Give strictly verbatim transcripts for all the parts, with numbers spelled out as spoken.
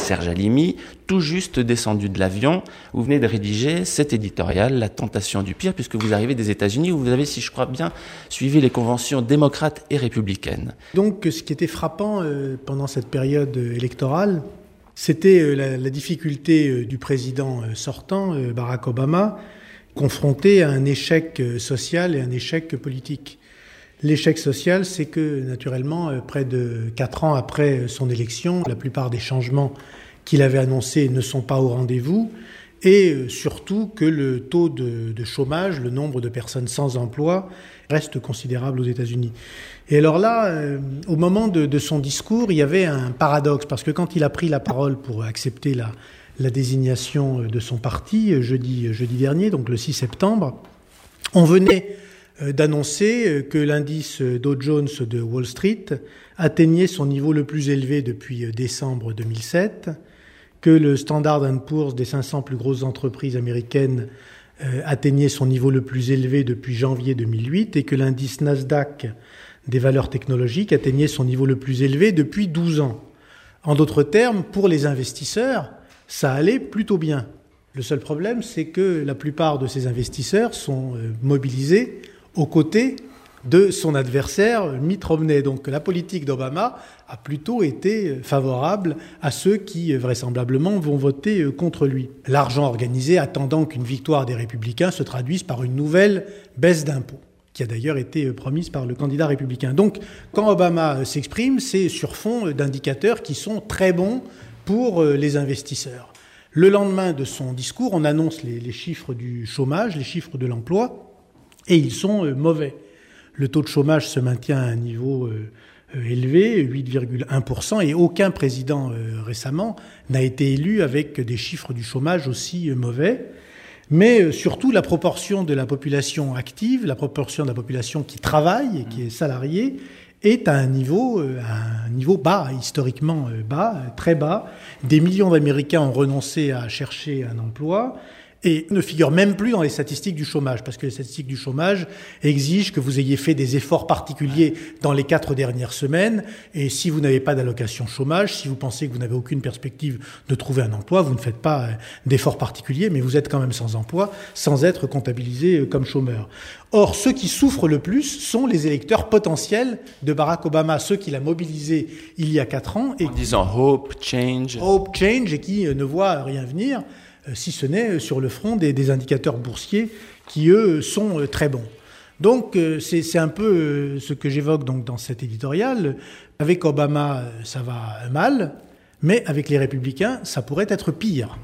Serge Halimi, tout juste descendu de l'avion. Vous venez de rédiger cet éditorial, La tentation du pire, puisque vous arrivez des États-Unis où vous avez, si je crois bien, suivi les conventions démocrates et républicaines. Donc, ce qui était frappant euh, pendant cette période électorale, c'était euh, la, la difficulté euh, du président euh, sortant, euh, Barack Obama, confronté à un échec euh, social et un échec politique. L'échec social, c'est que, naturellement, euh, près de quatre ans après son élection, la plupart des changements qu'il avait annoncés ne sont pas au rendez-vous, et euh, surtout que le taux de, de chômage, le nombre de personnes sans emploi, reste considérable aux États-Unis. Et alors là, euh, au moment de, de son discours, il y avait un paradoxe, parce que quand il a pris la parole pour accepter la, la désignation de son parti, jeudi, jeudi dernier, donc le six septembre, on venait d'annoncer que l'indice Dow Jones de Wall Street atteignait son niveau le plus élevé depuis décembre deux mille sept, que le Standard and Poor's des cinq cents plus grosses entreprises américaines atteignait son niveau le plus élevé depuis janvier deux mille huit et que l'indice Nasdaq des valeurs technologiques atteignait son niveau le plus élevé depuis douze ans. En d'autres termes, pour les investisseurs, ça allait plutôt bien. Le seul problème, c'est que la plupart de ces investisseurs sont mobilisés aux côtés de son adversaire Mitt Romney. Donc la politique d'Obama a plutôt été favorable à ceux qui, vraisemblablement, vont voter contre lui. L'argent organisé attendant qu'une victoire des républicains se traduise par une nouvelle baisse d'impôts, qui a d'ailleurs été promise par le candidat républicain. Donc quand Obama s'exprime, c'est sur fond d'indicateurs qui sont très bons pour les investisseurs. Le lendemain de son discours, on annonce les, les chiffres du chômage, les chiffres de l'emploi, et ils sont euh, mauvais. Le taux de chômage se maintient à un niveau euh, euh, élevé, huit virgule un pour cent, et aucun président euh, récemment n'a été élu avec des chiffres du chômage aussi euh, mauvais. Mais euh, surtout, la proportion de la population active, la proportion de la population qui travaille et qui est salariée, est à un niveau, euh, à un niveau bas, historiquement euh, bas, euh, très bas. Des millions d'Américains ont renoncé à chercher un emploi et ne figurent même plus dans les statistiques du chômage, parce que les statistiques du chômage exigent que vous ayez fait des efforts particuliers dans les quatre dernières semaines, et si vous n'avez pas d'allocation chômage, si vous pensez que vous n'avez aucune perspective de trouver un emploi, vous ne faites pas d'efforts particuliers, mais vous êtes quand même sans emploi, sans être comptabilisé comme chômeur. Or, ceux qui souffrent le plus sont les électeurs potentiels de Barack Obama, ceux qu'il a mobilisés il y a quatre ans. Et en disant « hope, change ». Hope, change, et qui ne voient rien venir, si ce n'est sur le front des, des indicateurs boursiers qui, eux, sont très bons. Donc, c'est, c'est un peu ce que j'évoque donc dans cet éditorial. Avec Obama, ça va mal, mais avec les Républicains, ça pourrait être pire.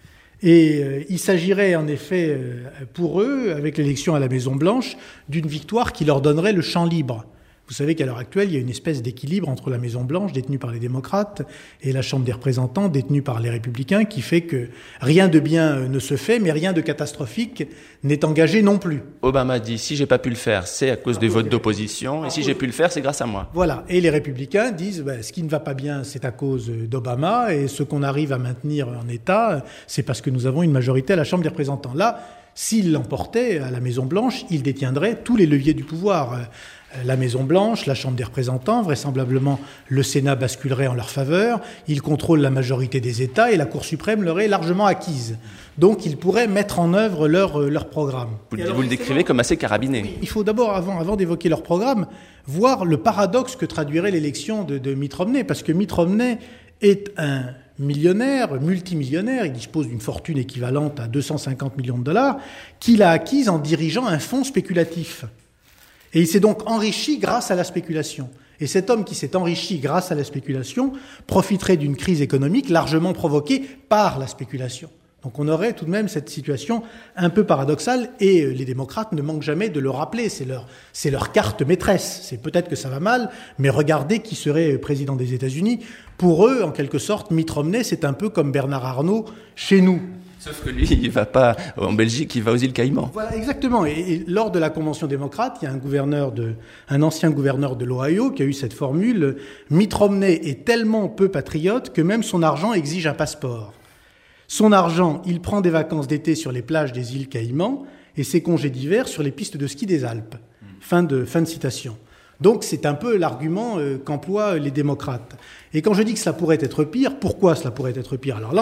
Et euh, il s'agirait en effet, euh, pour eux, avec l'élection à la Maison-Blanche, d'une victoire qui leur donnerait le champ libre. Vous savez qu'à l'heure actuelle, il y a une espèce d'équilibre entre la Maison-Blanche, détenue par les démocrates, et la Chambre des représentants, détenue par les républicains, qui fait que rien de bien ne se fait, mais rien de catastrophique n'est engagé non plus. Obama dit, si j'ai pas pu le faire, c'est à cause des votes d'opposition, et si j'ai pu le faire, c'est grâce à moi. Voilà. Et les républicains disent, ben, ce qui ne va pas bien, c'est à cause d'Obama, et ce qu'on arrive à maintenir en état, c'est parce que nous avons une majorité à la Chambre des représentants. Là, s'il l'emportait à la Maison-Blanche, il détiendrait tous les leviers du pouvoir. La Maison-Blanche, la Chambre des représentants, vraisemblablement le Sénat basculerait en leur faveur, ils contrôlent la majorité des États et la Cour suprême leur est largement acquise. Donc ils pourraient mettre en œuvre leur, leur programme. Vous, alors, vous le décrivez comme assez carabiné. Il faut d'abord, avant, avant d'évoquer leur programme, voir le paradoxe que traduirait l'élection de, de Mitt Romney, parce que Mitt Romney est un millionnaire, multimillionnaire, il dispose d'une fortune équivalente à deux cent cinquante millions de dollars, qu'il a acquise en dirigeant un fonds spéculatif. Et il s'est donc enrichi grâce à la spéculation. Et cet homme qui s'est enrichi grâce à la spéculation profiterait d'une crise économique largement provoquée par la spéculation. Donc on aurait tout de même cette situation un peu paradoxale, et les démocrates ne manquent jamais de le rappeler, c'est leur, c'est leur carte maîtresse. C'est peut-être que ça va mal, mais regardez qui serait président des États-Unis. Pour eux, en quelque sorte, Mitt Romney, c'est un peu comme Bernard Arnault chez nous. Sauf que lui, il va pas en Belgique, il va aux îles Caïmans. Voilà, exactement. Et, et lors de la Convention démocrate, il y a un gouverneur de, un ancien gouverneur de l'Ohio qui a eu cette formule. Mitt Romney est tellement peu patriote que même son argent exige un passeport. Son argent, il prend des vacances d'été sur les plages des îles Caïmans et ses congés d'hiver sur les pistes de ski des Alpes. Fin de, fin de citation. Donc c'est un peu l'argument euh, qu'emploient les démocrates. Et quand je dis que cela pourrait être pire, pourquoi cela pourrait être pire ? Alors là,